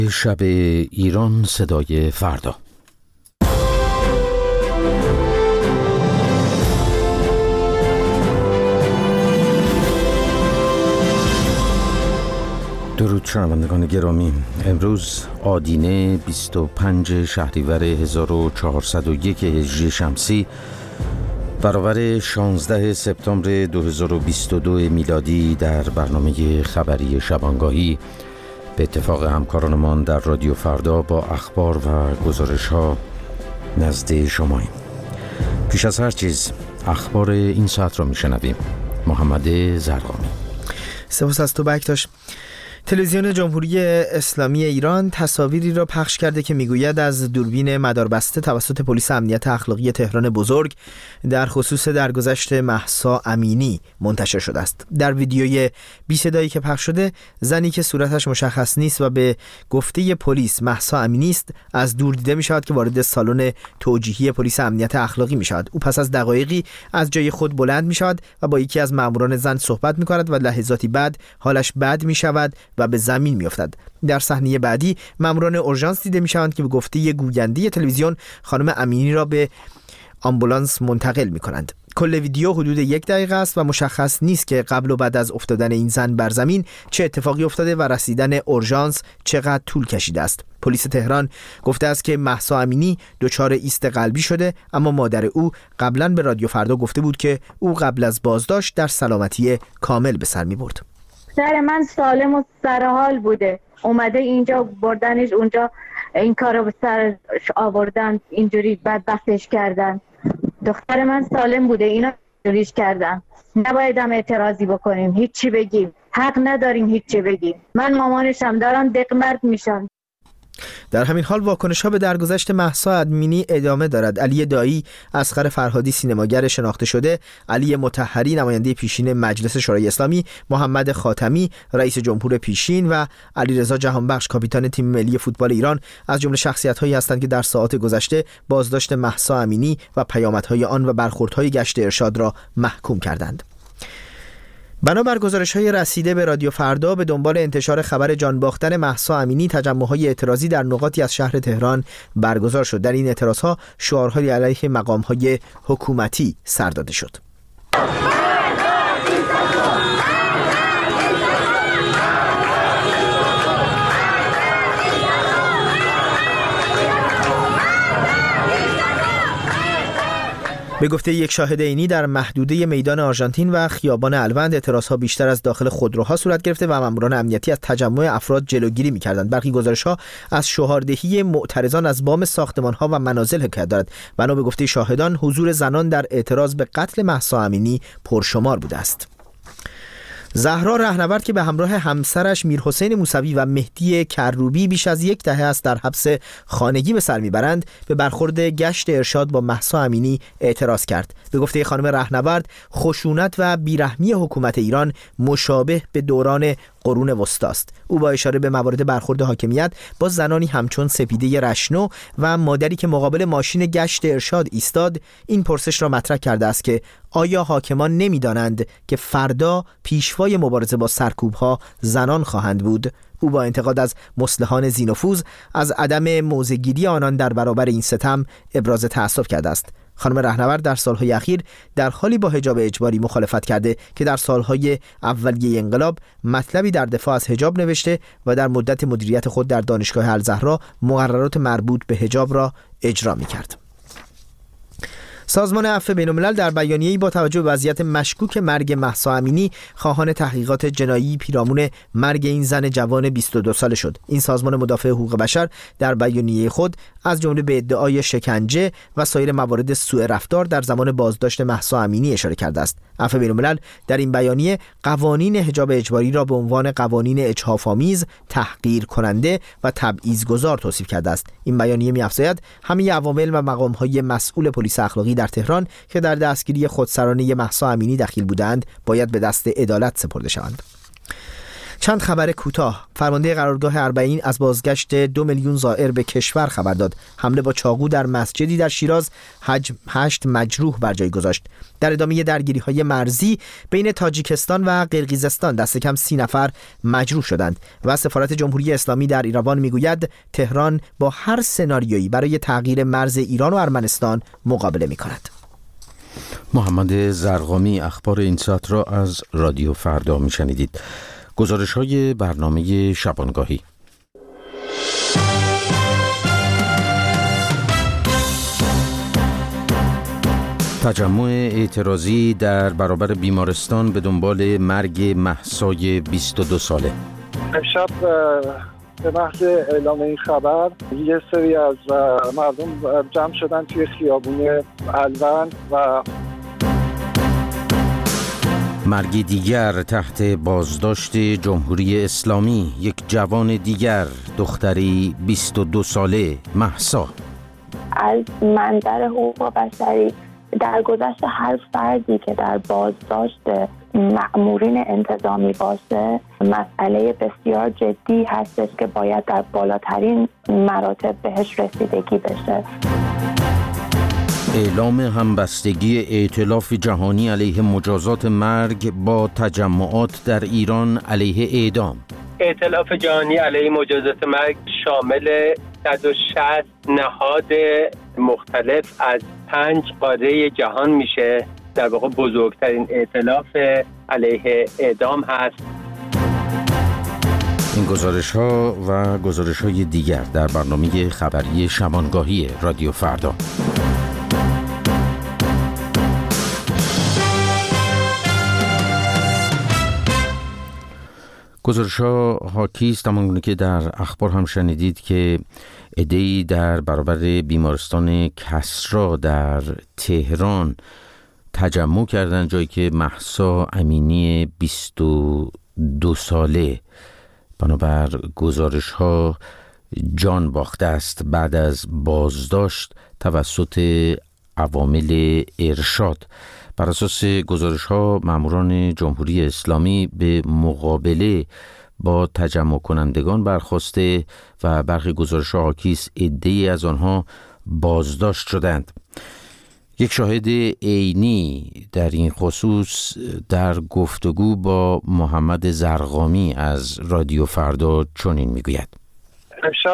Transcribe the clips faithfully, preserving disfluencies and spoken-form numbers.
شب ایران صدای فردا. درود شنوندگان گرامی، امروز آدینه بیست و پنج شهریور هزار و چهارصد و یک هجری شمسی برابر شانزده سپتامبر دو هزار و بیست و دو میلادی در برنامه خبری شبانگاهی به اتفاق همکارانمان در رادیو فردا با اخبار و گزارش ها نزد شماییم. پیش از هر چیز اخبار این ساعت را میشنویم. محمد زرقامی. سپاس از تو بکتاش. تلویزیون جمهوری اسلامی ایران تصاویری را پخش کرده که میگوید از دوربین مداربسته توسط پلیس امنیت اخلاقی تهران بزرگ در خصوص درگذشت مهسا امینی منتشر شده است. در ویدیوی بی صدایی که پخش شده، زنی که صورتش مشخص نیست و به گفته پلیس مهسا امینی است از دور دیده می شود که وارد سالن توجیهی پلیس امنیت اخلاقی می شود. او پس از دقایقی از جای خود بلند می شود و با یکی از ماموران زن صحبت می کند و لحظاتی بعد حالش بد می شود و به زمین میافتد. در صحنه بعدی ماموران اورژانس دیده میشوند که به گفته گوینده تلویزیون خانم امینی را به آمبولانس منتقل میکنند. کل ویدیو حدود یک دقیقه است و مشخص نیست که قبل و بعد از افتادن این زن بر زمین چه اتفاقی افتاده و رسیدن اورژانس چقدر طول کشیده است. پلیس تهران گفته است که مهسا امینی دچار ایست قلبی شده، اما مادر او قبلا به رادیو فردا گفته بود که او قبل از بازداشت در سلامتی کامل به سر میبرد. دختر من سالم و سرحال بوده، اومده اینجا بردنش اونجا این کارو به سر آوردن، اینجوری بدبختش کردن. دختر من سالم بوده، اینا اینجوریش کردن. نباید هم اعتراضی بکنیم، هیچی بگیم، حق نداریم هیچی بگیم. من مامانشم دارم دقمرد میشم. در همین حال واکنش‌ها به درگذشت مهسا امینی ادامه دارد. علی دایی، اصغر فرهادی سینماگر شناخته شده، علی مطهری نماینده پیشین مجلس شورای اسلامی، محمد خاتمی رئیس جمهور پیشین و علیرضا جهانبخش کاپیتان تیم ملی فوتبال ایران از جمله شخصیت‌هایی هستند که در ساعات گذشته بازداشت مهسا امینی و پیامدهای آن و برخوردهای گشت ارشاد را محکوم کردند. بنابر گزارش‌های رسیده به رادیو فردا، به دنبال انتشار خبر جان باختن مهسا امینی تجمع‌های اعتراضی در نقاطی از شهر تهران برگزار شد. در این اعتراض‌ها شعارهای علیه مقام‌های حکومتی سر داده شد. به گفته یک شاهد عینی، در محدوده میدان آرژانتین و خیابان الوند اعتراضها بیشتر از داخل خودروها صورت گرفته و ماموران امنیتی از تجمع افراد جلوگیری می‌کردند. برخی گزارش‌ها از شعاردهی معترضان از بام ساختمان‌ها و منازل حکایت دارد. بنا به گفته شاهدان، حضور زنان در اعتراض به قتل مهسا امینی پرشمار بوده است. زهرا رهنورد که به همراه همسرش میرحسین موسوی و مهدی کروبی بیش از یک دهه است در حبس خانگی به سر میبرند، به برخورد گشت ارشاد با مهسا امینی اعتراض کرد. به گفته خانم رهنورد، خشونت و بیرحمی حکومت ایران مشابه به دوران قرون وسطی است. او با اشاره به موارد برخورد حاکمیت با زنانی همچون سپیده رشنو و مادری که مقابل ماشین گشت ارشاد ایستاد، این پرسش را مطرح کرده است که آیا حاکمان نمی‌دانند که فردا پیشوای مبارزه با سرکوب‌ها زنان خواهند بود؟ او با انتقاد از مصلحان ذی‌نفوذ از عدم موضع‌گیری آنان در برابر این ستم ابراز تأسف کرده است. خانم رهنورد در سالهای اخیر در حالی با حجاب اجباری مخالفت کرده که در سالهای اولیه انقلاب مطلبی در دفاع از حجاب نوشته و در مدت مدیریت خود در دانشگاه الزهرا مقررات مربوط به حجاب را اجرا می‌کرد. سازمان عفو بین‌الملل در بیانیه‌ای با توجه به وضعیت مشکوک مرگ مهسا امینی خواهان تحقیقات جنایی پیرامون مرگ این زن جوان بیست و دو ساله شد. این سازمان مدافع حقوق بشر در بیانیه خود از جمله به ادعای شکنجه و سایر موارد سوء رفتار در زمان بازداشت مهسا امینی اشاره کرده است. عفو بین‌الملل در این بیانیه قوانین حجاب اجباری را به عنوان قوانین اجحاف‌آمیز، تحقیر کننده و تبعیض‌گذار توصیف کرده است. این بیانیه می‌افزاید همه عوامل و مقام‌های مسئول پلیس اخلاقی در تهران که در دستگیری خودسرانه مهسا امینی دخیل بودند باید به دست عدالت سپرده شوند. چند خبر کوتاه. فرمانده قرارگاه اربعین از بازگشت دو میلیون زائر به کشور خبر داد. حمله با چاقو در مسجدی در شیراز حجم هشت مجروح بر جای گذاشت. در ادامه درگیری‌های مرزی بین تاجیکستان و قرقیزستان دست کم سی نفر مجروح شدند و سفارت جمهوری اسلامی در ایران میگوید تهران با هر سناریویی برای تغییر مرز ایران و ارمنستان مقابله می‌کند. محمد زرقامی اخبار این ساعت را از رادیو فردا میشنیدید. گزارش های برنامه شبانگاهی. تجمع اعتراضی در برابر بیمارستان به دنبال مرگ مهسای بیست و دو ساله. امشب به محض اعلام این خبر یه سری از مردم جمع شدن توی خیابون الوند و مرگ دیگر تحت بازداشت جمهوری اسلامی. یک جوان دیگر، دختری بیست و دو ساله، مهسا. از منظر حقوق بشری در گذشت هر فردی که در بازداشت مأمورین انتظامی باشه مسئله بسیار جدی هستش که باید در بالاترین مراتب بهش رسیدگی بشه. اعلام همبستگی ائتلاف جهانی علیه مجازات مرگ با تجمعات در ایران علیه اعدام. ائتلاف جهانی علیه مجازات مرگ شامل صد و شصت نهاد مختلف از پنج قاره جهان میشه. در واقع بزرگترین ائتلاف علیه اعدام هست. این گزارش ها و گزارش های دیگر در برنامه خبری شبانگاهی رادیو فردا. گزارش ها حاکی است همانگونه که در اخبار هم شنیدید که عده‌ای در برابر بیمارستان کسری در تهران تجمع کردند، جایی که مهسا امینی بیست و دو ساله بنابر گزارش ها جان باخته است بعد از بازداشت توسط عوامل ارشاد. بر اساس گزارش ها ماموران جمهوری اسلامی به مقابله با تجمع کنندگان برخاسته و برخی گزارش ها حاکی است عده‌ای از آنها بازداشت شدند. یک شاهد عینی در این خصوص در گفتگو با محمد زرقامی از رادیو فردا چنین میگوید. امشب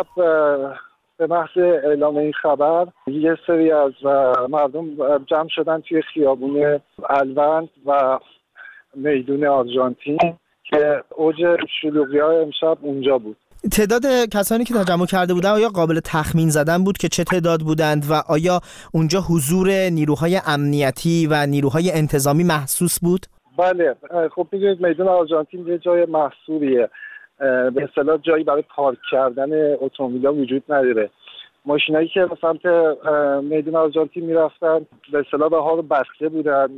به محض اعلام این خبر یه سری از مردم جمع شدن توی خیابون الوند و میدون آرژانتین که اوج شلوغی‌های امشب اونجا بود. تعداد کسانی که تجمع کرده بودند آیا قابل تخمین زدن بود که چه تعداد بودند و آیا اونجا حضور نیروهای امنیتی و نیروهای انتظامی محسوس بود؟ بله، خب می‌دونید میدون آرژانتین یه جای محصوریه، به اصطلاح جایی برای پارک کردن اتومبیل‌ها وجود نداره. ماشینایی که به سمت میدون آرژانتین میرفتن به اصطلاح راه رو بسته بودن،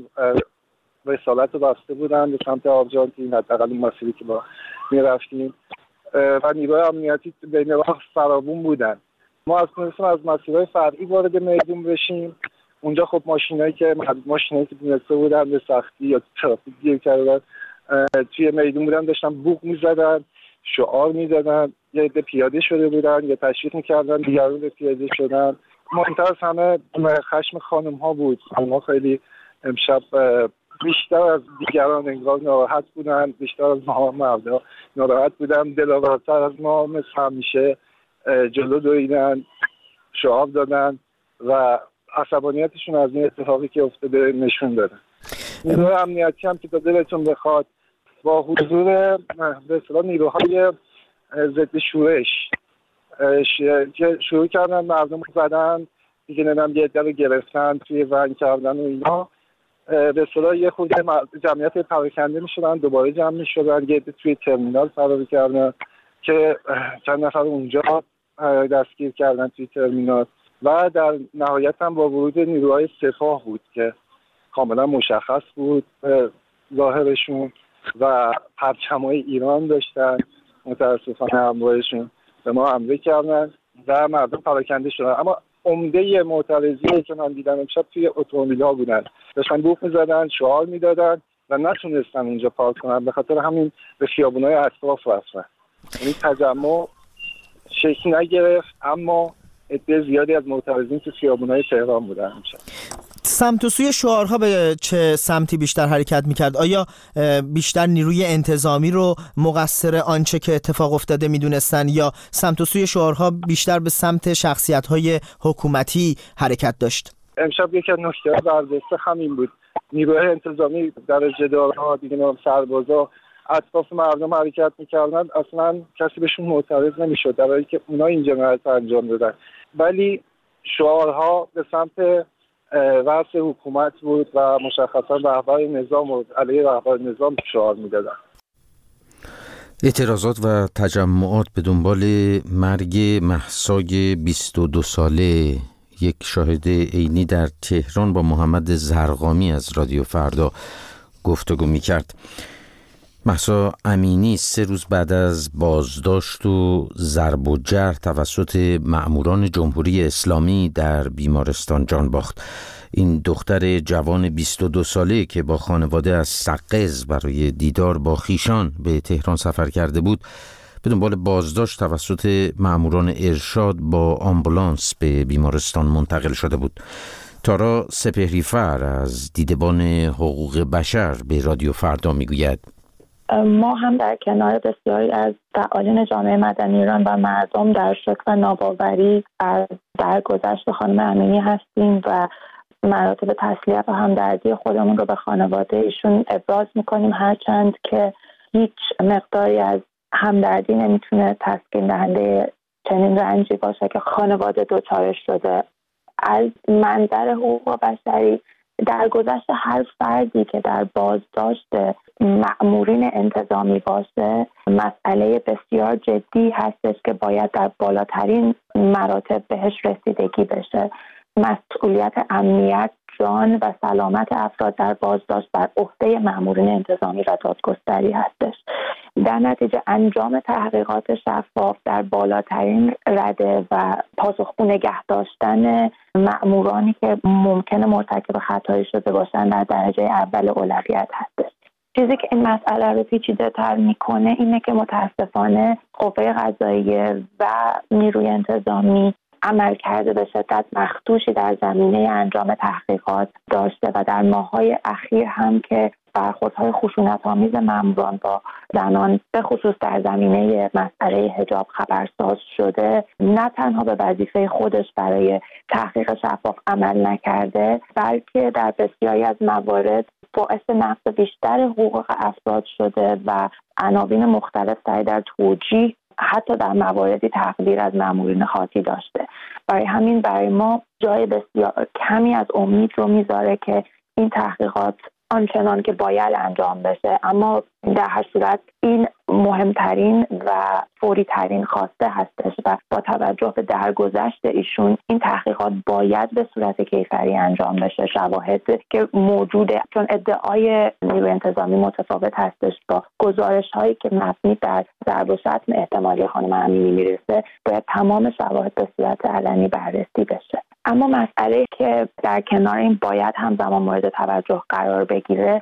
رسالت رو بسته بودن به سمت آرژانتین، حداقل اون مسیری که ما میرفتیم و نیروهای امنیتی بین راه فراوون بودن. ما از تونستیم از مسیرهای فرعی وارد میدون بشیم. اونجا خب ماشینایی که ماشینایی که تونسته بودن به سختی یا ترافیک گیر کردن توی میدون بودن داشتن بوق میزدن، شعار میدادن، یه عده پیاده شده بودن یا تشویق میکردن دیگران به پیاده شدن. مهمتر از همه خشم خانم ها بود. خانم خیلی امشب بیشتر از دیگران انگار ناراحت بودن، بیشتر از ما مردا ناراحت بودن، دلاورتر از ما مثل همیشه جلو دویدن، شعار دادن و عصبانیتشون از این اتفاقی که افتاده نشون دادن. نیروهای امنیتی هم که تا دلتون بخواد با حضور به اصطلاح نیروهای ضد شورش که شروع کردن مردم زدن دیگه، نمیدونم یه عده رو گرفتن توی ون کردن و اینا، به اصطلاح یه خورده جمعیت پراکنده میشدن، دوباره جمع میشدن، یه عده توی ترمینال فراری کردن که چند نفر اونجا دستگیر کردن توی ترمینال و در نهایت هم با ورود نیروهای سپاه بود که کاملا مشخص بود ظاهرشون و پرچمای ایران داشتن. متاسفانه همراهشون به ما حمله کردن و مردم پراکنده شدن. اما عمده معترضی که من دیدم امشب توی اتومبیل‌ها بودن، داشتن بوق می‌زدن، شعار می‌دادن و نتونستن اونجا پارک کنن، به خاطر همین به خیابونای اطراف رفتن. یعنی تجمع شکل نگرفت، اما عده زیادی از معترضین تو خیابونای تهران بودن. همیشه سمت و سوی شعارها به چه سمتی بیشتر حرکت میکرد؟ آیا بیشتر نیروی انتظامی رو مقصر آنچه که اتفاق افتاده میدونستن، یا سمت و سوی شعارها بیشتر به سمت شخصیت‌های حکومتی حرکت داشت؟ امشب یکی از نکته‌های برجسته همین بود. نیروهای انتظامی در جدارها، دیگه سربازا اطراف مردم حرکت میکردن، اصلا کسی بهشون معترض نمیشد، در حالی که اونا این جنایت انجام دادن. ولی شعارها به سمت رأس حکومت بود و مشخصا رهبر نظام و علیه رهبر نظام شعار میدادن. اعتراضات و تجمعات به دنبال مرگ مهسای بیست و دو ساله. یک شاهد عینی در تهران با محمد زرقامی از رادیو فردا گفتگو میکرد. مهسا امینی سه روز بعد از بازداشت و ضرب و جرح توسط مأموران جمهوری اسلامی در بیمارستان جان باخت. این دختر جوان بیست و دو ساله که با خانواده از سقز برای دیدار با خیشان به تهران سفر کرده بود، به دنبال بازداشت توسط مأموران ارشاد با آمبولانس به بیمارستان منتقل شده بود. تارا سپهریفر از دیدبان حقوق بشر به رادیو فردا میگوید: ما هم در کنار بسیاری از فعالین جامعه مدنی ایران و مردم در شوک و ناباوری از درگذشت خانم امینی هستیم و مراتب تسلیت و همدردی خودمون رو به خانواده ایشون ابراز میکنیم، هرچند که هیچ مقداری از همدردی نمیتونه تسکین دهنده چنین رنجی باشه که خانواده دچارش شده. از منظر حقوق بشری درگذشت هر فردی که در بازداشت مأمورین انتظامی باشه مسئله بسیار جدی هستش که باید در بالاترین مراتب بهش رسیدگی بشه. مسئولیت امنیت، جان و سلامت افراد در بازداشت بر عهده مأمورین انتظامی و دادگستری هستش. در نتیجه انجام تحقیقات شفاف در بالاترین رده و پاسخگو نگه داشتن مأمورانی که ممکنه مرتکب خطایی شده باشن در درجه اول اولویت هستش. چیزی که این مسئله رو پیچیده تر میکنه اینه که متاسفانه قوه قضاییه و نیروی انتظامی عمل کرده به شدت مخدوشی در زمینه انجام تحقیقات داشته و در ماه‌های اخیر هم که برخوردهای خشونت‌آمیز مأموران با زنان به خصوص در زمینه مسئله حجاب خبرساز شده، نه تنها به وظیفه خودش برای تحقیق شفاف عمل نکرده، بلکه در بسیاری از موارد باعث نقض بیشتر حقوق افراد شده و عناوین مختلف سعی در توجیه حتی در مواردی تقدیر از مأمورین خاکی داشته. برای همین برای ما جای بسیار کمی از امید رو میذاره که این تحقیقات آنچنان که باید انجام بشه، اما در هر صورت این مهمترین و فوری ترین خواسته هستش و با توجه به درگذشت ایشون این تحقیقات باید به صورت کیفری انجام بشه. شواهد که موجوده، چون ادعای نیروی انتظامی متفاوت هستش با گزارش هایی که مبنی بر ضرب و شتم احتمالی خانم امینی میرسه، باید تمام شواهد به صورت علنی بررسی بشه. اما مسئله که در کنار این باید همزمان مورد توجه قرار بگیره،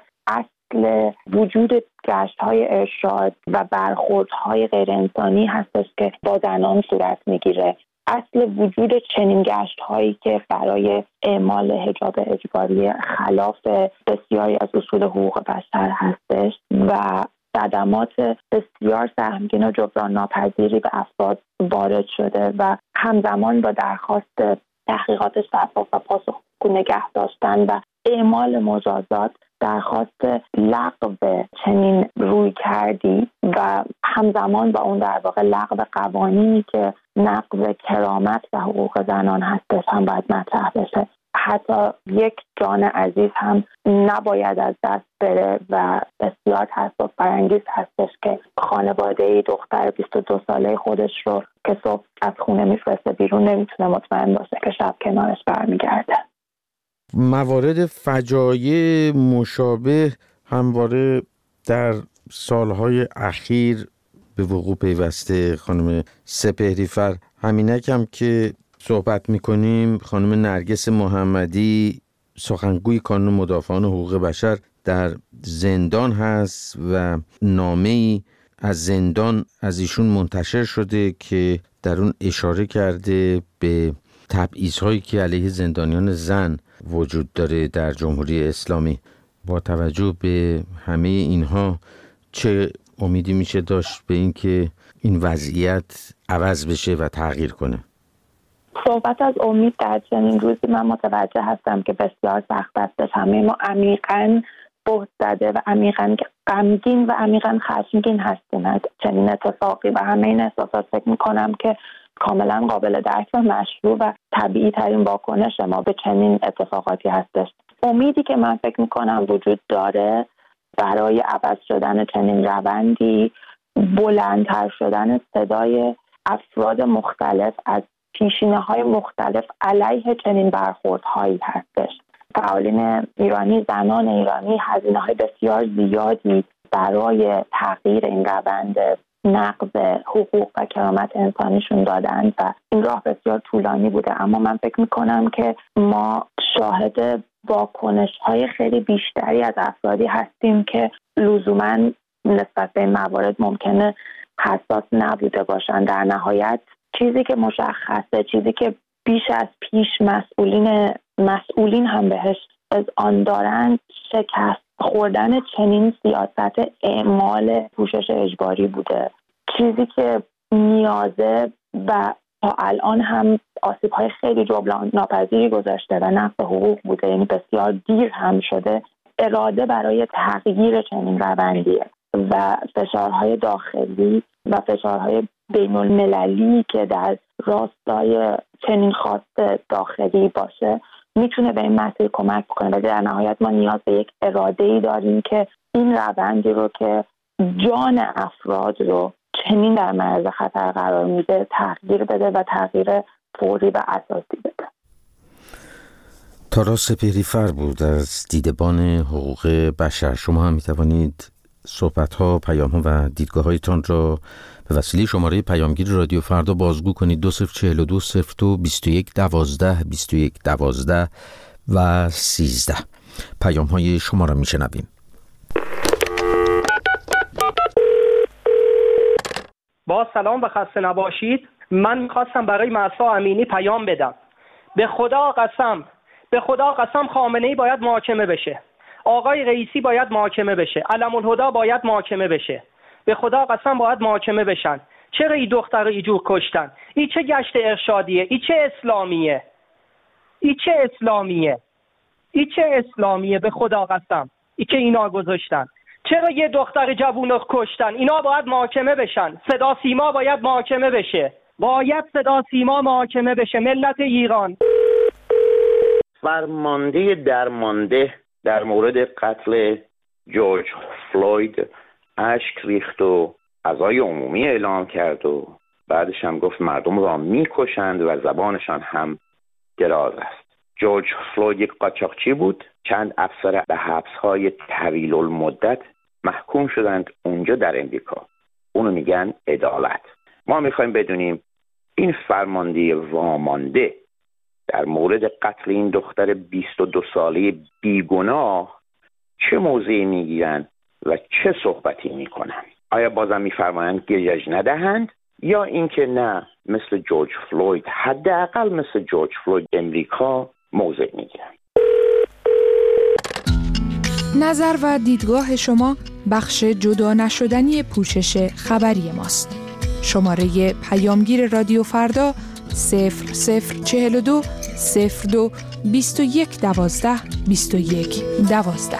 اصل وجود گشت‌های ارشاد و برخوردهای غیر انسانی هستش که با زنان صورت میگیره. اصل وجود چنین گشت‌هایی که برای اعمال حجاب اجباری خلاف بسیاری از اصول حقوق بشر هستش و صدمات بسیار سهمگین و جبران ناپذیری به افراد وارد شده و همزمان با درخواست تحقیقات شفاف و پاسخگو نگه داشتن و اعمال مجازات درخواست لغو چنین روی کردی و همزمان با اون در واقع لغو قوانینی که نقض کرامت و حقوق زنان هستش هم باید مطرح بشه. حتی یک جان عزیز هم نباید از دست بره و بسیار تأسف برانگیز هستش که خانواده دختر بیست و دو ساله خودش رو که صبح از خونه میفرسته بیرون نمیتونه مطمئن باشه که شب کنارش برمیگرده. موارد فجایع مشابه همواره در سالهای اخیر به وقوع پیوسته. خانم سپهریفر، همینک هم که صحبت میکنیم، خانم نرگس محمدی، سخنگوی کانون مدافعان حقوق بشر، در زندان هست و نامه‌ای از زندان از ایشون منتشر شده که در اون اشاره کرده به تبعیض‌هایی که علیه زندانیان زن وجود داره در جمهوری اسلامی. با توجه به همه اینها چه امیدی میشه داشت به این که این وضعیت عوض بشه و تغییر کنه؟ صحبت از امید در چنین روزی من متوجه هستم که بسیار سخت است. همه ما عمیقاً بهت زده و عمیقاً غمگین و عمیقاً خشمگین هستیم از چنین اتفاقی و همه این احساسات فکر میکنم که کاملا قابل درک و مشروع و طبیعی ترین واکنش ما به چنین اتفاقاتی هستش. امیدی که من فکر میکنم وجود داره برای عوض شدن چنین روندی، بلندتر شدن صدای افراد مختلف از پیشینه‌های مختلف علیه چنین برخوردهایی هستش. فعالین ایرانی، زنان ایرانی هزینه‌های بسیار زیادی برای تغییر این روند نقض حقوق و کرامت انسانیشون دادن و این راه بسیار طولانی بوده، اما من فکر میکنم که ما شاهد واکنش‌های خیلی بیشتری از افرادی هستیم که لزوماً نسبت به این موارد ممکنه حساس نبوده باشن. در نهایت چیزی که مشخصه، چیزی که بیش از پیش مسئولین مسئولین هم بهش از آن دارند، شکست خوردن چنین سیاست اعمال پوشش اجباری بوده. چیزی که نیازه و تا الان هم آسیب‌های خیلی جبران ناپذیری گذاشته و نقض حقوق بوده، یعنی بسیار دیر هم شده، اراده برای تغییر چنین روندیه و فشارهای داخلی و فشارهای بین المللی که در راستای چنین خواست داخلی باشه میتونه به این مسیر کمک کنه. ولی در نهایت ما نیاز به یک اراده‌ای داریم که این روندی رو که جان افراد رو چنین در معرض خطر قرار میده تغییر بده و تغییر فوری و اساسی بده. تارا سپهری‌فر بود از دیدبان حقوق بشر. شما هم میتوانید صحبت‌ها، پیام‌ها و دیدگاه‌هایتان را به وسیله شماره پیامگیر رادیو فردا بازگو کنید. دو صفر چهل و دو صفر دو بیست و یک دوازده بیست و یک دوازده و سیزده. پیام‌های شما را میشنویم. با سلام و خسته نباشید. من میخواستم برای مهسا امینی پیام بدم. به خدا قسم به خدا قسم خامنه‌ای باید محاکمه بشه، آقای رئیسی باید محاکمه بشه، علم الهدی باید محاکمه بشه. به خدا قسم باید محاکمه بشن. چرا این دختر رو اینجور کشتن؟ این چه گشت ارشادیه؟ این چه اسلامیه؟ این چه اسلامیه؟ این چه اسلامیه؟ به خدا قسم این که اینا گذاشتن. چرا یه دختر جوون رو کشتن؟ اینا باید محاکمه بشن. صدا سیما باید محاکمه بشه. باید صدا سیما محاکمه بشه. ملت ایران. فرمانده درمانده در مورد قتل جورج فلوید اشک ریخت و عزای عمومی اعلام کرد و بعدش هم گفت مردم را میکشند و زبانشان هم دراز است. جورج فلوید یک قاچاقچی بود. چند افسر به حبس‌های طویل المدت محکوم شدند اونجا در امریکا. اونو میگن عدالت. ما میخوایم بدونیم این فرمانده وامانده در مورد قتل این دختر بیست و دو ساله بیگناه چه موضعی میگیرن و چه صحبتی میکنن؟ آیا بازم میفرمایند گریج ندهند یا اینکه نه مثل جورج فلوید، حداقل مثل جورج فلوید امریکا موضع میگیرن؟ نظر و دیدگاه شما بخش جدا نشدنی پوشش خبری ماست. شماره پیامگیر رادیو فردا صفر صفر چهل و دو صفر دو بیست و یک دوازده بیست و یک دوازده.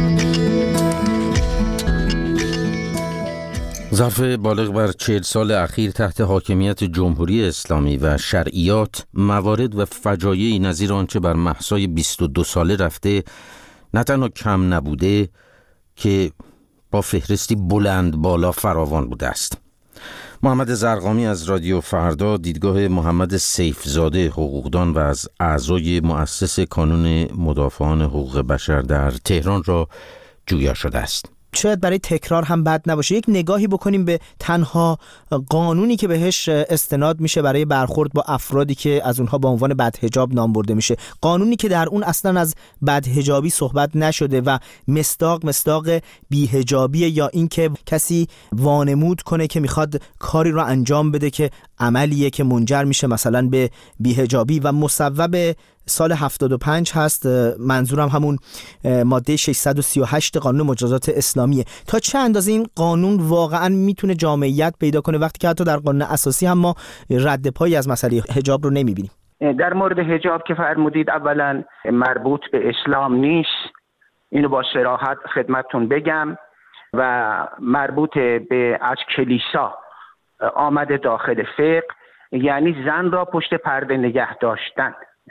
ظرف بالغ بر چهل سال اخیر تحت حاکمیت جمهوری اسلامی و شرعیات موارد و فجایعی نظیر آنچه بر مهسای بیست و دو ساله رفته نه تنها کم نبوده که با فهرستی بلند بالا فراوان بوده است. محمد زرقامی از رادیو فردا دیدگاه محمد سیفزاده حقوقدان و از اعضای مؤسس کانون مدافعان حقوق بشر در تهران را جویا شده است. شاید برای تکرار هم بد نباشه یک نگاهی بکنیم به تنها قانونی که بهش استناد میشه برای برخورد با افرادی که از اونها با عنوان بدحجاب نام برده میشه، قانونی که در اون اصلا از بدحجابی صحبت نشده و مصداق مصداق بی‌حجابیه، یا اینکه کسی وانمود کنه که میخواد کاری رو انجام بده که عملیه که منجر میشه مثلا به بی‌حجابی و مصوب سال هفتاد و پنج هست. منظورم همون ماده ششصد و سی و هشت قانون مجازات اسلامیه. تا چه اندازه این قانون واقعا میتونه جامعیت پیدا کنه وقتی که حتی در قانون اساسی هم ما رد پایی از مسئله حجاب رو نمیبینیم؟ در مورد حجاب که فرمودید، اولا مربوط به اسلام نیست، اینو با صراحت خدمتتون بگم، و مربوط به از کلیسا آمده داخل فقه، یعنی زن را پشت پرده نگه داشتن،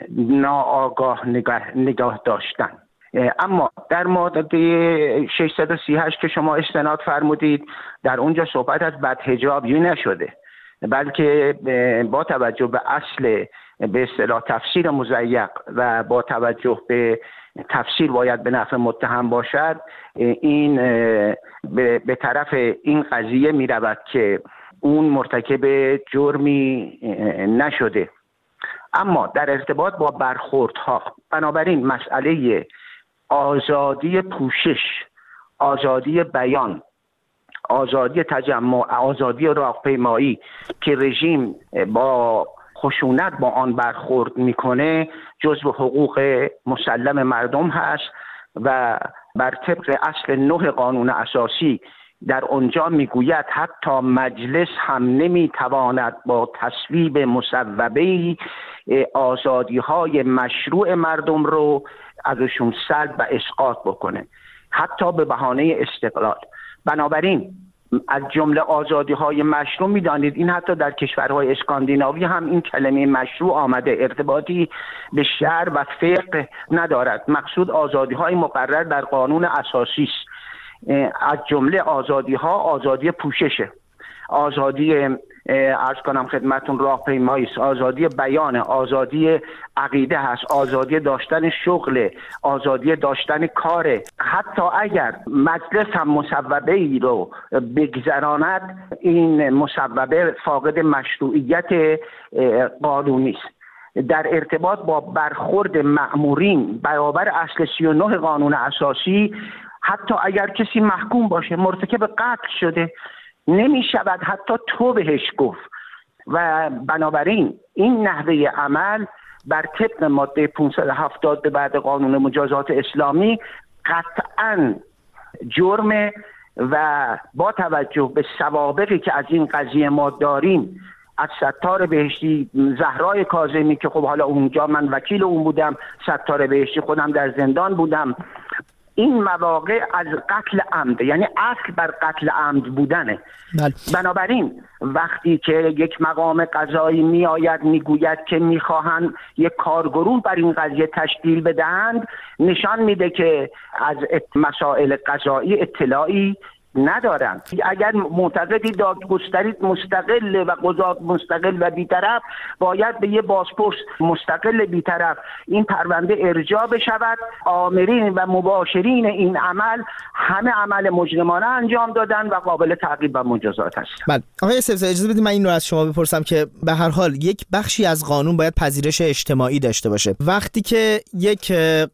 ناآگاه نگاه, نگاه داشتن. اما در ماده ششصد و سی و هشت که شما استناد فرمودید، در اونجا صحبت از بدحجابی نشده، بلکه با توجه به اصل به اصطلاح تفسیر مضیق و با توجه به تفسیر باید به نفع متهم باشد، این به, به طرف این قضیه می رود که اون مرتکب جرمی نشده. اما در ارتباط با برخوردها، بنابراین مسئله آزادی پوشش، آزادی بیان، آزادی تجمع، آزادی راهپیمایی که رژیم با خشونت با آن برخورد میکنه جزو حقوق مسلم مردم هست و بر طبق اصل نه قانون اساسی در اونجا میگوید حتی مجلس هم نمیتواند با تصویب مصوبه‌ای آزادی های مشروع مردم رو ازشون سلب و اسقاط بکنه، حتی به بهانه استقلال. بنابراین از جمله آزادی های مشروع میدانید این حتی در کشورهای اسکاندیناوی هم این کلمه مشروع آمده، ارتباطی به شرع و فقه ندارد، مقصود آزادی های مقرر در قانون اساسی است. از جمله آزادی ها آزادی پوششه، آزادی عرض کنم خدمتون راهپیمایی است، آزادی بیان، آزادی عقیده هست، آزادی داشتن شغل، آزادی داشتن کار. حتی اگر مجلس هم مصوبه ای رو بگذراند، این مصوبه فاقد مشروعیت قانونی است. در ارتباط با برخورد مأمورین برابر اصل سی و نه قانون اساسی، حتی اگر کسی محکوم باشه، مرتکب قتل شده، نمی شود حتی تو بهش گفت. و بنابراین این نحوه عمل بر طبق ماده پانصد و هفتاد به بعد قانون مجازات اسلامی قطعاً جرم و با توجه به سوابقی که از این قضیه ما داریم، از ستار بهشتی، زهرای کاظمی که خب حالا اونجا من وکیل اون بودم، ستار بهشتی خودم در زندان بودم، این مواقع از قتل عمد، یعنی اصل بر قتل عمد بودنه. بل. بنابراین وقتی که یک مقام قضایی می آید می گوید که می خواهند یک کارگروه بر این قضیه تشکیل بدهند، نشان میده که از مسائل قضایی اطلاعی ندارن. اگر معتقدی دادگستری مستقل و قضات مستقل و بی‌طرف، باید به یه بازپرس مستقل بی‌طرف این پرونده ارجاع بشود. آمرین و مباشرین این عمل همه عمل مجرمانه انجام دادن و قابل تعقیب و مجازات هست. بله آقای سبزی، اجازه بدید من این رو از شما بپرسم که به هر حال یک بخشی از قانون باید پذیرش اجتماعی داشته باشه. وقتی که یک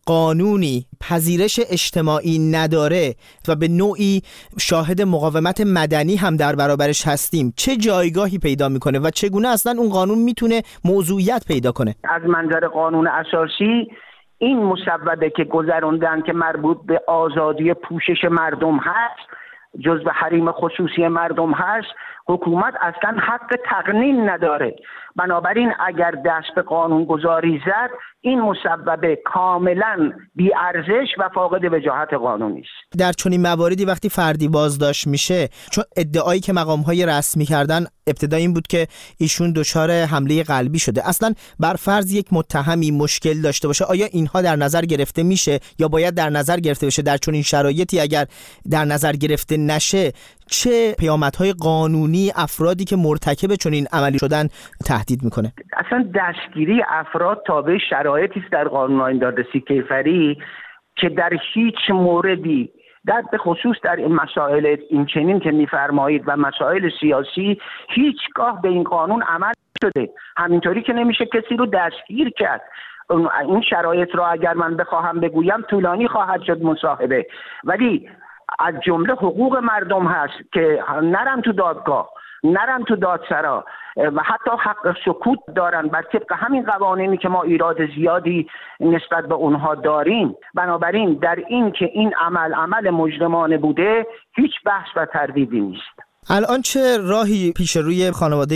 قانونی پذیرش اجتماعی نداره و به نوعی شاهد مقاومت مدنی هم در برابرش هستیم، چه جایگاهی پیدا میکنه و چگونه اصلا اون قانون میتونه موضوعیت پیدا کنه؟ از منظر قانون اساسی این مصوبه که گذروندن که مربوط به آزادی پوشش مردم هست، جزء حریم خصوصی مردم هست، حکومت اصلا حق تقنین نداره. بنابراین اگر دست به قانون گذاری زد، این مصوبه کاملا بی ارزش و فاقد وجاهت قانونی است. در چنین مواردی وقتی فردی بازداشت میشه، چون ادعایی که مقام‌های رسمی کردن ابتدا این بود که ایشون دچار حمله قلبی شده، اصلا بر فرض یک متهمی مشکل داشته باشه، آیا اینها در نظر گرفته میشه یا باید در نظر گرفته بشه؟ در چنین شرایطی اگر در نظر گرفته نشه، چه پیامدهای قانونی افرادی که مرتکب چنین عملی شدن تهدید میکنه؟ اصلا دستگیری افراد تابع شرایطی است در قانون آیین دادرسی کیفری که در هیچ موردی در به خصوص در این مسائل این چنین که میفرمایید و مسائل سیاسی هیچگاه به این قانون عمل شده. همینطوری که نمیشه کسی رو دستگیر کرد. این شرایط را اگر من بخواهم بگویم طولانی خواهد شد مصاحبه، ولی از جمله حقوق مردم هست که نرن تو دادگاه، نرن تو دادسرا و حتی حق سکوت دارن بر طبق همین قوانینی که ما ایراد زیادی نسبت به اونها داریم. بنابراین در این که این عمل عمل مجرمانه بوده هیچ بحث و تردیدی نیست. الان چه راهی پیش روی خانواده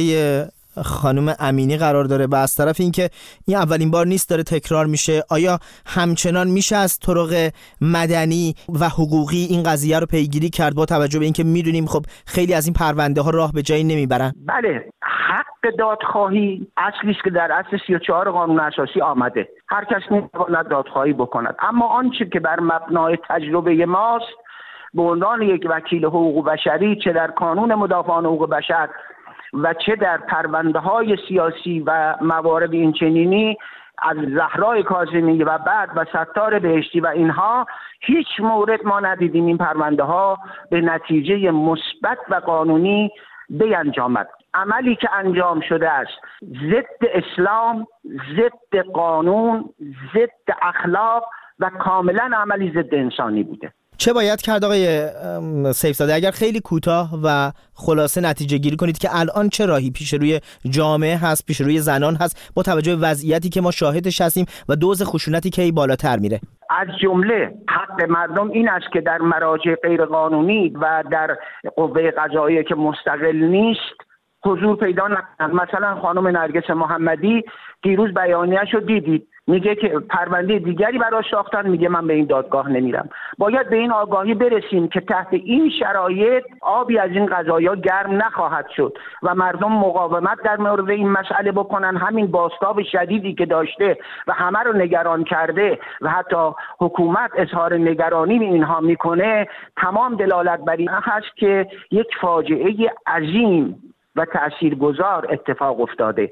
خانم امینی قرار داره و از طرف اینکه این اولین بار نیست داره تکرار میشه، آیا همچنان میشه از طرق مدنی و حقوقی این قضیه رو پیگیری کرد با توجه به اینکه میدونیم خب خیلی از این پرونده ها راه به جایی نمیبرن؟ بله، حق دادخواهی اصلی است که در اصل سی و چهار قانون اساسی آمده. هر کس میتواند دادخواهی بکند، اما آنچه که بر مبنای تجربه ماست به عنوان یک وکیل حقوق بشری، چه در کانون مدافعان حقوق بشر و چه در پرونده های سیاسی و موارد اینچنینی از زهرای کاظمی و بعد و ستار بهشتی و اینها، هیچ مورد ما ندیدیم این پرونده ها به نتیجه مثبت و قانونی بینجامد. عملی که انجام شده است ضد اسلام، ضد قانون، ضد اخلاق و کاملا عملی ضد انسانی بوده. چه باید کرد آقای سیفزاده؟ اگر خیلی کوتاه و خلاصه نتیجه گیری کنید که الان چه راهی پیش روی جامعه هست، پیش روی زنان هست با توجه به وضعیتی که ما شاهدش هستیم و دوز خشونتی که ای بالاتر میره؟ از جمله حق مردم این است که در مراجع غیر قانونی و در قوه قضاییه که مستقل نیست حضور پیدا نکنند. مثلا خانم نرگس محمدی دیروز بیانیه‌اش رو دیدید، میگه که پرونده دیگری براش ساختن، میگه من به این دادگاه نمیرم. باید به این آگاهی برسیم که تحت این شرایط آبی از این قضایا گرم نخواهد شد و مردم مقاومت در مورد این مسئله بکنن. همین بازتاب شدیدی که داشته و همه رو نگران کرده و حتی حکومت اظهار نگرانی به اینها میکنه، تمام دلالت بر این هست که یک فاجعه عظیم و تاثیرگذار اتفاق افتاده.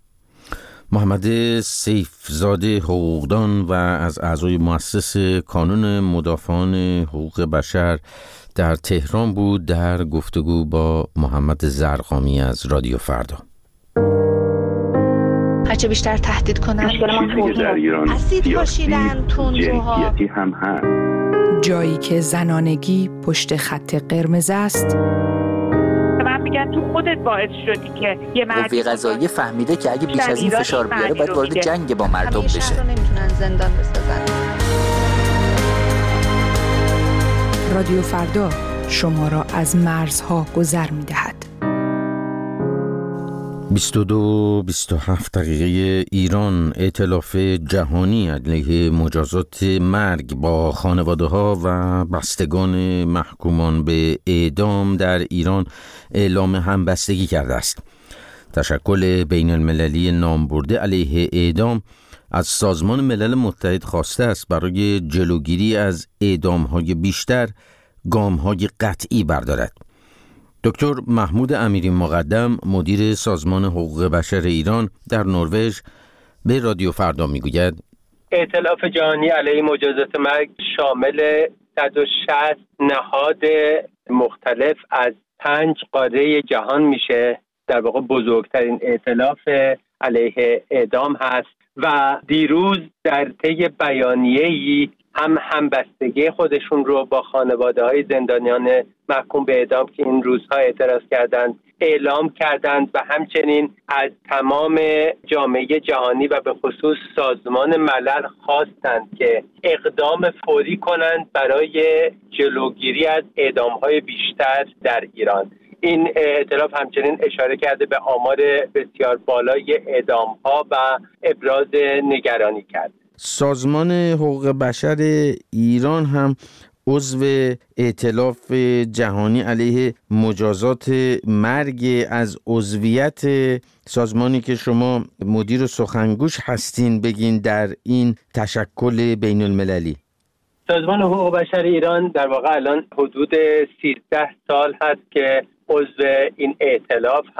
محمد سیفزاده حقوقدان و از اعضای مؤسس کانون مدافعان حقوق بشر در تهران بود در گفتگو با محمد زرقامی از رادیو فردا. هرچه بیشتر تهدید کنن اسید پاشیدن تندروها هم هست. جایی که زنانگی پشت خط قرمز است، میگن تو خودت باعث شدی که یه مرد قوه قضاییه فهمیده که اگه بیش از این فشار بیاره باید وارد جنگ با مردم بشه. همیشه نمیتونن زندان بسازن. رادیو فردا شما را از مرزها گذر می‌دهد. بیست و دو بیست و هفت دقیقه ایران. ائتلاف جهانی علیه مجازات مرگ با خانواده‌ها و بستگان محکومان به اعدام در ایران اعلام همبستگی کرده است. تشکل بین المللی نامبرده علیه اعدام از سازمان ملل متحد خواسته است برای جلوگیری از اعدام‌های بیشتر گام‌های قطعی بردارد. دکتر محمود امیری مقدم مدیر سازمان حقوق بشر ایران در نروژ به رادیو فردا میگوید ائتلاف جهانی علیه مجازات مرگ شامل صد و شصت نهاد مختلف از پنج قاره جهان میشه. در واقع بزرگترین ائتلاف علیه اعدام هست و دیروز در طی بیانیه‌ای هم همبستگی خودشون رو با خانواده‌های زندانیان محکوم به اعدام که این روزها اعتراض کردند اعلام کردند و همچنین از تمام جامعه جهانی و به خصوص سازمان ملل خواستند که اقدام فوری کنند برای جلوگیری از اعدام‌های بیشتر در ایران. این ائتلاف همچنین اشاره کرده به آمار بسیار بالای اعدام‌ها و ابراز نگرانی کرد. سازمان حقوق بشر ایران هم عضو ائتلاف جهانی علیه مجازات مرگ. از عضویت سازمانی که شما مدیر و سخنگوش هستین بگین در این تشکل بین المللی. سازمان حقوق بشر ایران در واقع الان حدود سیزده سال هست که عضو این ائتلاف هست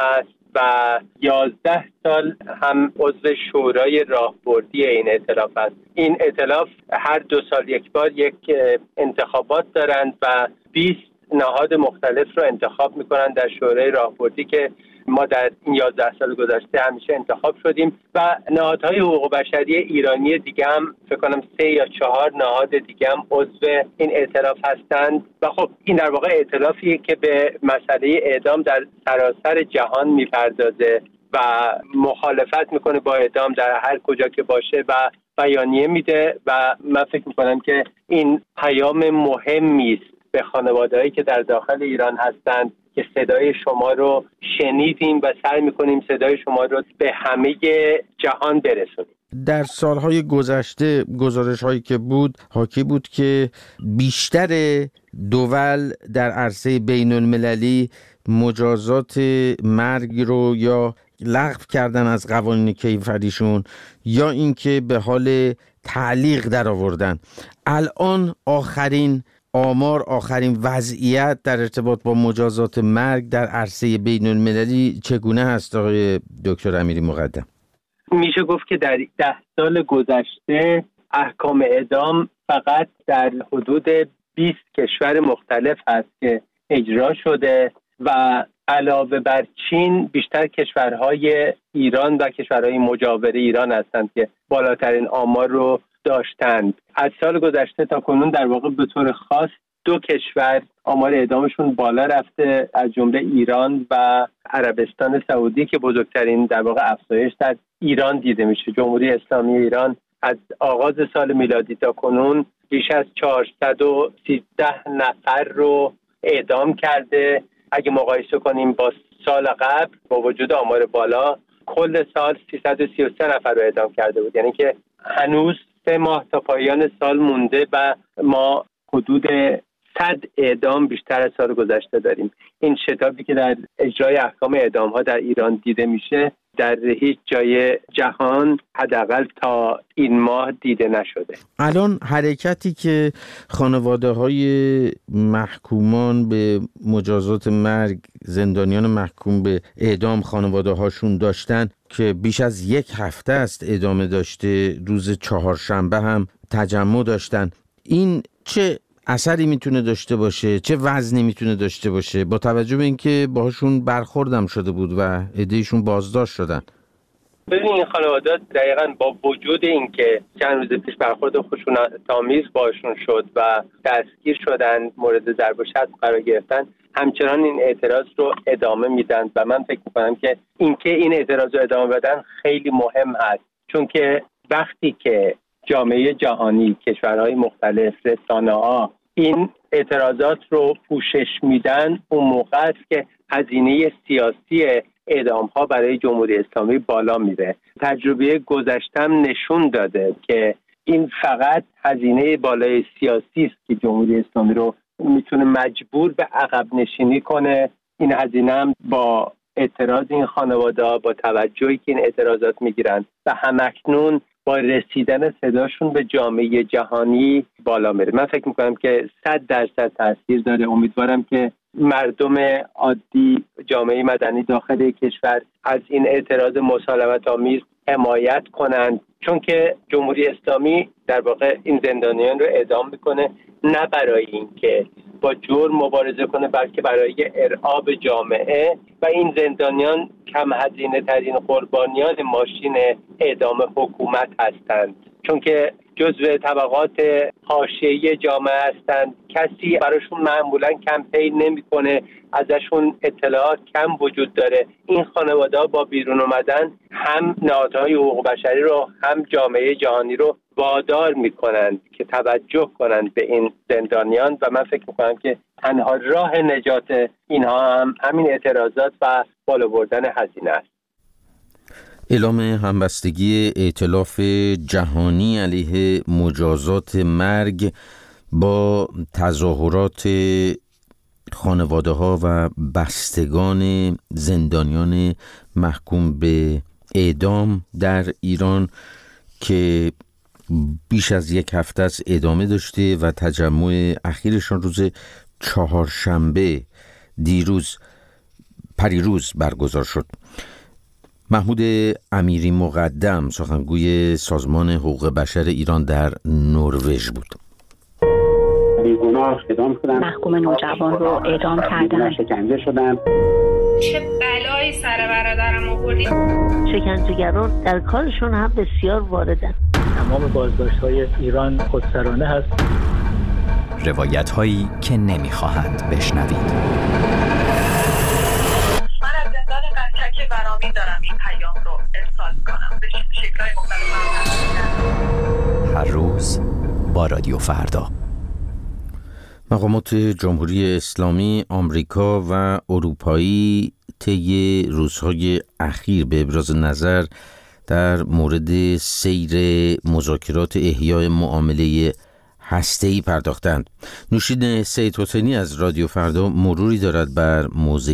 و یازده سال هم عضو شورای راهبردی این ائتلاف است. این ائتلاف هر دو سال یک بار یک انتخابات دارند و بیست نهاد مختلف رو انتخاب میکنن در شورای راهبردی که ما در این یازده سال گذشته همیشه انتخاب شدیم و نهادهای حقوق بشری ایرانی دیگه هم فکر کنم سه یا چهار نهاد دیگه هم عضو این ائتلاف هستند و خب این در واقع ائتلافیه که به مسئله اعدام در سراسر جهان میپردازه و مخالفت میکنه با اعدام در هر کجا که باشه و بیانیه میده و من فکر میکنم که این پیام مهمی است به خانواده‌هایی که در داخل ایران هستند که صدای شما رو شنیدیم و سعی میکنیم صدای شما رو به همه جهان برسونیم. در سالهای گذشته گزارش هایی که بود حاکی بود که بیشتر دول در عرصه بین المللی مجازات مرگ رو یا لغو کردن از قوانین کیفریشون یا اینکه به حال تعلیق در آوردن. الان آخرین آمار، آخرین وضعیت در ارتباط با مجازات مرگ در عرصه بین المللی چگونه هست آقای دکتر امیری مقدم؟ میشه گفت که در ده سال گذشته احکام اعدام فقط در حدود بیست کشور مختلف هست که اجرا شده و علاوه بر چین بیشتر کشورهای ایران و کشورهای مجاور ایران هستند که بالاترین آمار رو داشتند. از سال گذشته تا کنون در واقع به طور خاص دو کشور آمار اعدامشون بالا رفته، از جمله ایران و عربستان سعودی که بزرگترین در واقع افزایش در ایران دیده میشه. جمهوری اسلامی ایران از آغاز سال میلادی تا کنون بیش از چهارصد و سیزده نفر رو اعدام کرده. اگه مقایسه کنیم با سال قبل با وجود آمار بالا کل سال سیصد و سی و سه نفر رو اعدام کرده بود، یعنی که هنوز سه ماه تا پایان سال مونده و ما حدود صد اعدام بیشتر از سال گذشته داریم. این شتابی که در اجرای احکام اعدام ها در ایران دیده میشه در هیچ جای جهان حداقل تا این ماه دیده نشده. الان حرکتی که خانواده های محکومان به مجازات مرگ، زندانیان محکوم به اعدام خانواده هاشون داشتن که بیش از یک هفته است ادامه داشته، روز چهارشنبه هم تجمع داشتن، این چه اثری میتونه داشته باشه، چه وزنی میتونه داشته باشه با توجه به اینکه باهاشون برخوردم شده بود و عده‌شون بازداشت شدن؟ ببین این خانواده دقیقاً با وجود اینکه چند روز پیش برخورد خشونت‌آمیز باشون شد و دستگیر شدن، مورد ضرب و شتم قرار گرفتن، همچنان این اعتراض رو ادامه میدن و من فکر میکنم که اینکه این اعتراض رو ادامه بدن خیلی مهم هست، چون که وقتی که جامعه جهانی، کشورهای مختلف، رسانه‌ها این اعتراضات رو پوشش میدن، اون موقع است که هزینه سیاسی اعدام‌ها برای جمهوری اسلامی بالا میره. تجربه گذشتم نشون داده که این فقط هزینه بالای سیاسی است که جمهوری اسلامی رو میتونه مجبور به عقب نشینی کنه. این هزینه هم با اعتراض این خانواده‌ها، با توجهی که این اعتراضات میگیرن و همکنون با رسیدن صداشون به جامعه جهانی بالا میره. من فکر میکنم که صد درصد تاثیر داره. امیدوارم که مردم عادی، جامعه مدنی داخل کشور از این اعتراض مسالمت آمیز حمایت کنند، چون که جمهوری اسلامی در واقع این زندانیان رو اعدام میکنه نه برای اینکه با جرم مبارزه کنه، بلکه برای ارعاب جامعه و این زندانیان کم هزینه ترین قربانیان ماشین اعدام حکومت هستند، چون که جزو طبقات حاشیه‌ای جامعه هستند. کسی براشون معمولا کمپین نمی‌کنه، ازشون اطلاعات کم وجود داره. این خانواده‌ها با بیرون اومدن هم نهادهای حقوق بشری رو هم جامعه جهانی رو وادار می‌کنند که توجه کنند به این زندانیان و من فکر می‌کنم که تنها راه نجات اینها هم همین اعتراضات و بالا بردن هزینه است. اعلام همبستگی ائتلاف جهانی علیه مجازات مرگ با تظاهرات خانواده ها و بستگان زندانیان محکوم به اعدام در ایران که بیش از یک هفته است ادامه داشته و تجمع اخیرشان روز چهارشنبه دیروز پریروز برگزار شد. محمود امیری مقدم سخنگوی سازمان حقوق بشر ایران در نروژ بود. بیگناه اعدام شدن، محکوم نوجوان رو اعدام کردن، شکنجه شدن. چه بلایی سر برادرم آوردی؟ شکنجهگران در کارشون هم بسیار واردن. تمام بازداشت‌های ایران خودسرانه هست. روایت هایی که نمیخواهند بشنوید. من از زندان قنچک برامین دارم این پیام رو ارسال کنم به شکل‌های مختلف. هر روز با رادیو فردا. مقامات جمهوری اسلامی آمریکا و اروپایی طی روزهای اخیر به ابراز نظر در مورد سیر مذاکرات احیای معامله هسته‌ای پرداختند. نوشین سید حسینی از رادیو فردا مروری دارد بر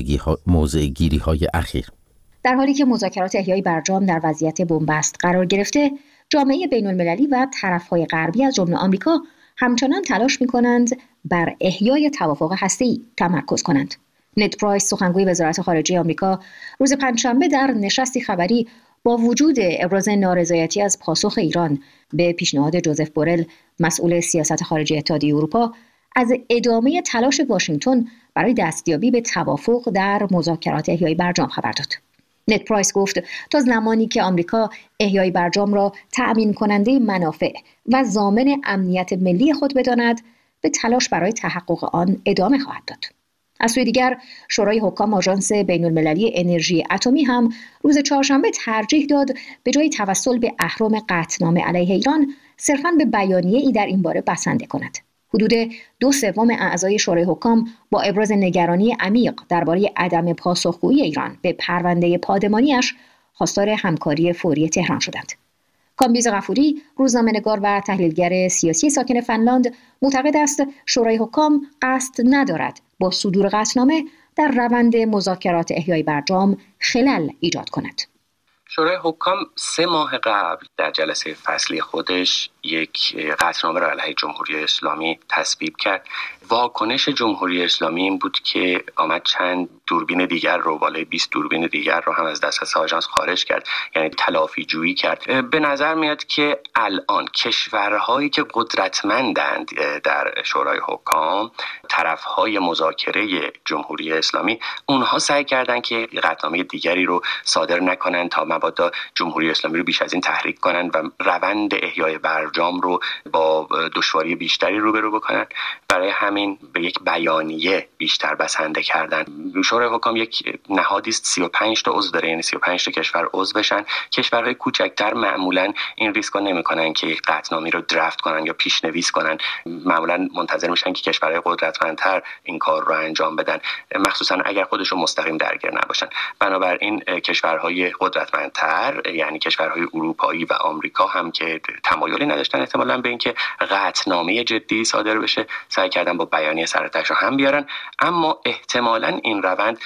موضع‌گیری های اخیر. در حالی که مذاکرات احیای برجام در وضعیت بنبست قرار گرفته، جامعه بین‌المللی و طرف‌های غربی از جمله آمریکا همچنان تلاش می‌کنند بر احیای توافق هسته‌ای تمرکز کنند. نت پرایس سخنگوی وزارت خارجه آمریکا روز پنجشنبه در نشستی خبری با وجود ابراز نارضایتی از پاسخ ایران به پیشنهاد جوزف بورل مسئول سیاست خارجی اتحادیه اروپا از ادامه تلاش واشنگتن برای دستیابی به توافق در مذاکرات احیای برجام خبر داد. نت پرایس گفت تا زمانی که آمریکا احیای برجام را تأمین کننده منافع و ضامن امنیت ملی خود بداند، به تلاش برای تحقق آن ادامه خواهد داد. از سوی دیگر شورای حکام آژانس بین‌المللی انرژی اتمی هم روز چهارشنبه ترجیح داد به جای توسل به اهرم قطعنامه علیه ایران صرفاً به بیانیه‌ای در این باره بسنده کند. حدود دو سوم اعضای شورای حکام با ابراز نگرانی عمیق درباره عدم پاسخگویی ایران به پرونده پادمانیش خواستار همکاری فوری تهران شدند. کامبیز غفوری، روزنامه‌نگار و تحلیلگر سیاسی ساکن فنلاند، معتقد است شورای حکام قصد ندارد با صدور قطعنامه در روند مذاکرات احیای برجام خلل ایجاد کند. شورای حکام سه ماه قبل در جلسه فصلی خودش یک قطعنامه را علیه جمهوری اسلامی تصویب کرد. واکنش جمهوری اسلامی این بود که آمد چند دوربین دیگر رو، بالای بیست دوربین دیگر رو هم از دسترس آژانس خارج کرد، یعنی تلافی جویی کرد. به نظر میاد که الان کشورهایی که قدرتمندند در شورای حکام، طرفهای مذاکره جمهوری اسلامی، اونها سعی کردن که قطعنامه دیگری رو صادر نکنن تا مبادا جمهوری اسلامی رو بیش از این تحریک کنن و روند احیای برجام رو با دشواری بیشتری روبرو بکنن. برای همین به یک بیانیه بیشتر بسنده کردن. شورای حکام یک نهادی است، سی و پنج تا عضو داره، یعنی سی و پنج تا کشور عضو بشن. کشورهای کوچکتر معمولا این ریسک رو نمی‌کنن که یک قطعنامه رو درافت کنن یا پیشنویس کنن. معمولا منتظر میشن که کشورهای قدرتمندتر این کار رو انجام بدن، مخصوصا اگر خودشون مستقیم درگیر نباشن. بنابراین کشورهای قدرتمندتر، یعنی کشورهای اروپایی و آمریکا هم که تمایلی نداشتن احتمالاً به اینکه قطعنامه جدی صادر بشه، سعی کردن با بیانیه سرتش رو هم بیارن. اما احتمالاً این روند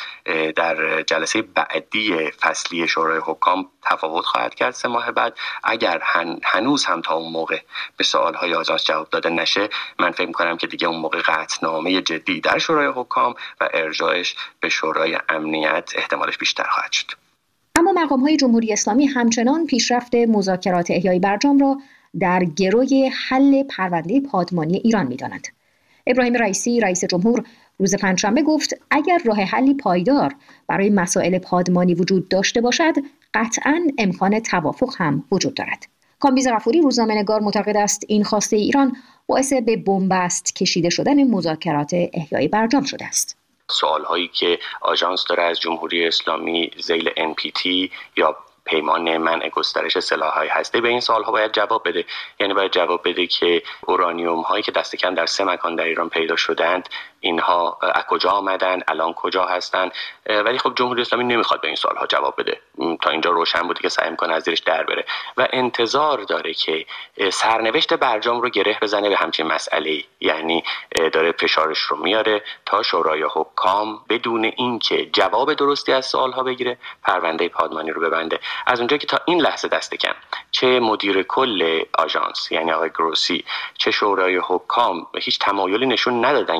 در جلسه بعدی فصلی شورای حکام تفاوت خواهد کرد. سه ماه بعد اگر هن هنوز هم تا اون موقع به سوالهای آژانس جواب داده نشه، من فکر می‌کنم که دیگه اون موقع قطعنامه جدی در شورای حکام و ارجاعش به شورای امنیت احتمالش بیشتر خواهد شد. اما مقام‌های جمهوری اسلامی همچنان پیشرفت مذاکرات احیای برجام را در گروی حل پرونده پادمانی ایران می‌دانند. ابراهیم رئیسی، رئیس جمهور، روز پنجشنبه گفت اگر راه حلی پایدار برای مسائل پادمانی وجود داشته باشد، قطعاً امکان توافق هم وجود دارد. کامبیز غفوری، روزنامه‌نگار، معتقد است این خواسته ایران باعث به بنبست کشیده شدن مذاکرات احیای برجام شده است. سوال‌هایی که آژانس داره از جمهوری اسلامی ذیل ان پی تی یا پیمان منع گسترش سلاح‌های هسته‌ای، به این سوال‌ها باید جواب بده. یعنی باید جواب بده که اورانیوم هایی که دست کم در سه مکان در ایران پیدا شدند، اینها از کجا آمدن، الان کجا هستن. ولی خب جمهوری اسلامی نمیخواد به این سوال‌ها جواب بده. تا اینجا روشن بوده که سعی می‌کنه از زیرش در بره و انتظار داره که سرنوشت برجام رو گره بزنه به همچین مسئله‌ای. یعنی داره فشارش رو میاره تا شورای حکام بدون اینکه جواب درستی از سوال‌ها بگیره، پرونده پادمانی رو ببنده. از اونجایی که تا این لحظه دست کم چه مدیر کل آژانس یعنی آقای گروسی، چه شورای حکام هیچ تمایلی نشون ندادن که بدون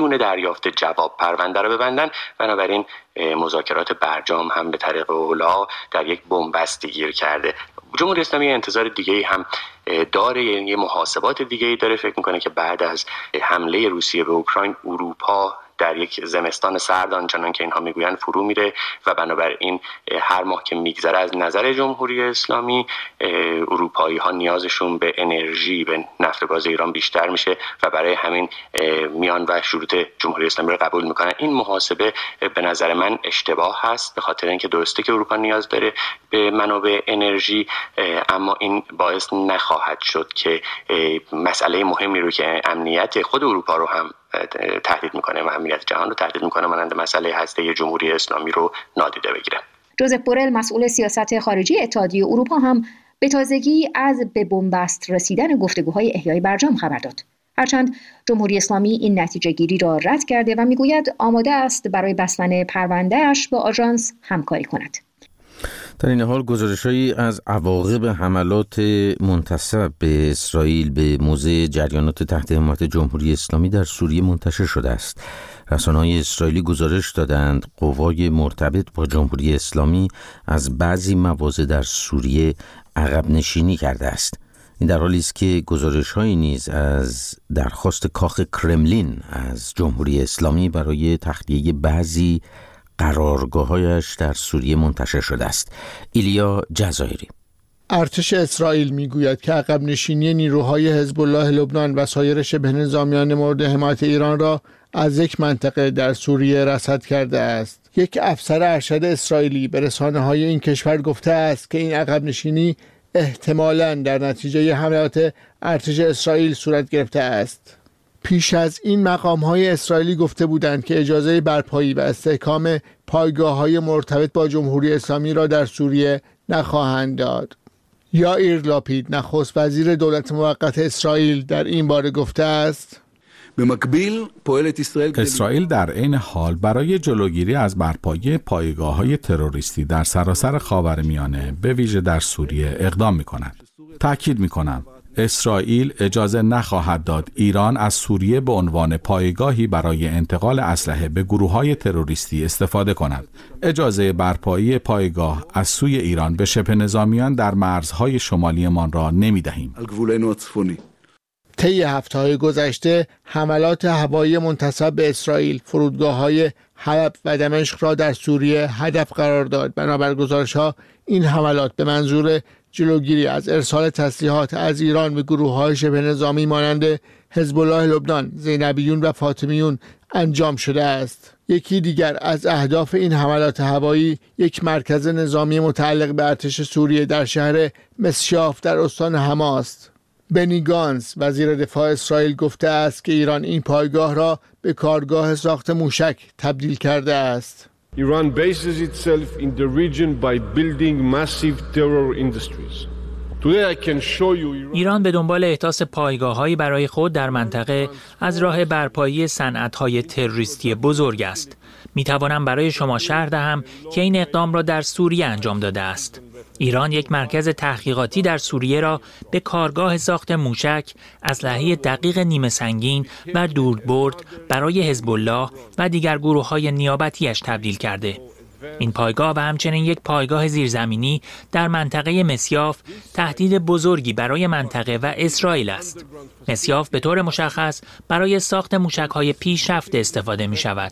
بدون دریافت جواب پرونده رو ببندن. بنابراین مذاکرات برجام هم به طریق اولا در یک بنبستی گیر کرده. جمهوری اسلامی انتظار دیگه‌ای هم داره، یعنی یه محاسبات دیگه‌ای داره. فکر میکنه که بعد از حمله روسیه به اوکراین اروپا در یک زمستان سرد آنچنان که اینها میگویند فرو میره و بنابراین هر ماه که میگذره از نظر جمهوری اسلامی اروپایی ها نیازشون به انرژی، به نفت و گاز ایران بیشتر میشه و برای همین میان و شروط جمهوری اسلامی رو قبول میکنن. این محاسبه به نظر من اشتباه هست، به خاطر اینکه درسته که اروپا نیاز داره به منابع انرژی، اما این باعث نخواهد شد که مسئله مهمی رو که امنیت خود اروپا رو هم تهدید میکنه و امنیت جهان رو تهدید میکنه مانند مسئله هسته جمهوری اسلامی رو نادیده بگیره. جوزف بورل مسئول سیاست خارجی اتحادیه اروپا هم به تازگی از به بنبست رسیدن گفتگوهای احیای برجام خبر داد. هرچند جمهوری اسلامی این نتیجه گیری را رد کرده و میگوید آماده است برای بستن پرونده‌اش با آژانس همکاری کند. در این حال گزارش‌هایی از عواقب حملات منتسب به اسرائیل به موضع جریانات تحت حمایت جمهوری اسلامی در سوریه منتشر شده است. رسانه‌های اسرائیلی گزارش دادند قوای مرتبط با جمهوری اسلامی از بعضی مواضع در سوریه عقب نشینی کرده است. این در حالی است که گزارش‌هایی نیز از درخواست کاخ کرملین از جمهوری اسلامی برای تخلیه بعضی قرارگاه‌هایش در سوریه منتشر شده است. ایلیا جزایری. ارتش اسرائیل میگوید که عقب نشینی نیروهای حزب الله لبنان و سایر شبه نظامیان مورد حمایت ایران را از یک منطقه در سوریه رصد کرده است. یک افسر ارشد اسرائیلی به رسانه‌های این کشور گفته است که این عقب نشینی احتمالاً در نتیجه حملات ارتش اسرائیل صورت گرفته است. پیش از این مقام‌های اسرائیلی گفته بودند که اجازه برپایی و استحکام پایگاه‌های مرتبط با جمهوری اسلامی را در سوریه نخواهند داد. یائیر لاپید نخست وزیر دولت موقت اسرائیل در این باره گفته است: اسرائیل در عین حال برای جلوگیری از برپایی پایگاه‌های تروریستی در سراسر خاورمیانه به ویژه در سوریه اقدام می‌کند. تأکید می‌کنم اسرائیل اجازه نخواهد داد ایران از سوریه به عنوان پایگاهی برای انتقال اسلحه به گروه‌های تروریستی استفاده کند. اجازه برپایی پایگاه از سوی ایران به شبه نظامیان در مرزهای شمالیمان را نمی‌دهیم. طی هفته‌های گذشته حملات هوایی منتسب به اسرائیل فرودگاه‌های حلب و دمشق را در سوریه هدف قرار داد. بنابر گزارش‌ها این حملات به منظور جلوگیری از ارسال تسلیحات از ایران به گروه‌های شبه نظامی مانند حزب الله لبنان، زینبیون و فاطمیون انجام شده است. یکی دیگر از اهداف این حملات هوایی یک مرکز نظامی متعلق به ارتش سوریه در شهر مسشاف در استان حما است. بنی گانز وزیر دفاع اسرائیل گفته است که ایران این پایگاه را به کارگاه ساخت موشک تبدیل کرده است. Iran bases itself in the region by building massive terror industries. Today I can show you ایران به دنبال احداث پایگاه‌هایی برای خود در منطقه از راه برپایی صنعت‌های تروریستی بزرگ است. می‌توانم برای شما شرح دهم که این اقدام را در سوریه انجام داده است. ایران یک مرکز تحقیقاتی در سوریه را به کارگاه ساخت موشک، اسلحه دقیق نیمه سنگین و دوربرد برای حزب الله و دیگر گروه‌های نیابتی‌اش تبدیل کرده. این پایگاه و همچنین یک پایگاه زیرزمینی در منطقه مسیاف تهدید بزرگی برای منطقه و اسرائیل است. مسیاف به طور مشخص برای ساخت موشک‌های پیشرفته استفاده می‌شود.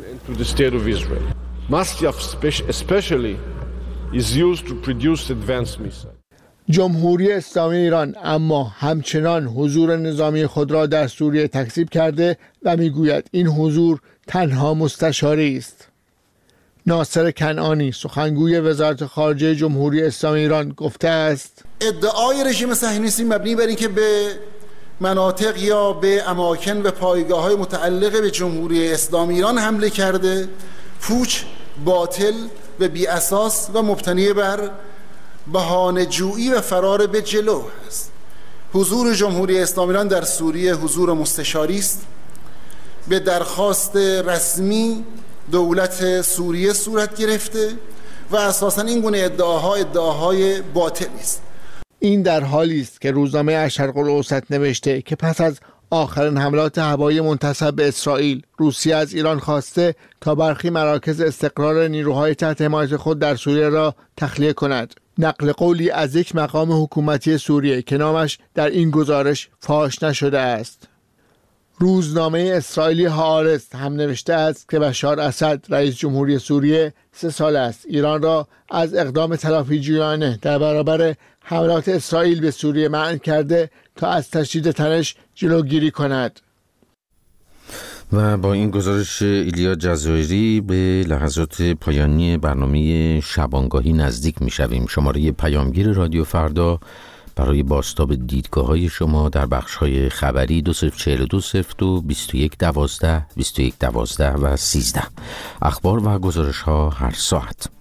جمهوری اسلامی ایران اما همچنان حضور نظامی خود را در سوریه تکذیب کرده و میگوید این حضور تنها مستشاری است. ناصر کنعانی سخنگوی وزارت خارجه جمهوری اسلامی ایران گفته است: ادعای رژیم صهیونیستی مبنی بر اینکه به مناطق یا به اماکن و پایگاه‌های متعلق به جمهوری اسلامی ایران حمله کرده پوچ، باطل و بی اساس و مبتنی بر بهانه‌جویی و فرار به جلو است. حضور جمهوری اسلامی ایران در سوریه حضور مستشاری است. به درخواست رسمی دولت سوریه صورت گرفته و اساساً این گونه ادعاها ادعاهای باطلی است. این در حالی است که روزنامه الشرق الاوسط نوشته که پس از آخرین حملات هوایی منتسب به اسرائیل، روسیه از ایران خواسته تا برخی مراکز استقرار نیروهای تحت حمایت خود در سوریه را تخلیه کند. نقل قولی از یک مقام حکومتی سوریه که نامش در این گزارش فاش نشده است. روزنامه اسرائیلی هآرتز هم نوشته است که بشار اسد رئیس جمهوری سوریه سه سال است ایران را از اقدام تلافیجویانه در برابر حملات اسرائیل به سوریه منع کرده تا از تشدید تنش جلوگیری کند. و با این گزارش ایلیا جزایری به لحظات پایانی برنامه شبانگاهی نزدیک می شویم. شماره پیامگیر رادیو فردا برای بازتاب دیدگاه‌های شما در بخش‌های خبری دو صفر چهل و دو صفر دو بیست و یک دوازده بیست و یک دوازده و سیزده. اخبار و گزارش‌ها هر ساعت.